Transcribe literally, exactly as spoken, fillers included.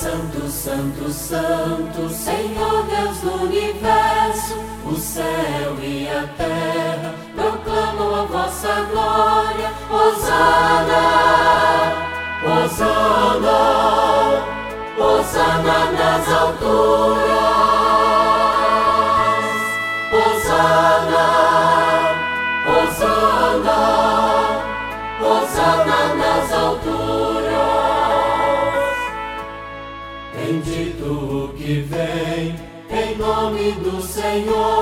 Santo, Santo, Santo, Senhor Deus do universo, o céu e a terra proclamam a vossa glória. Hosana, Hosana, Hosana nas alturas. Hosana, Hosana, Hosana nas alturas. Bendito o que vem em nome do Senhor.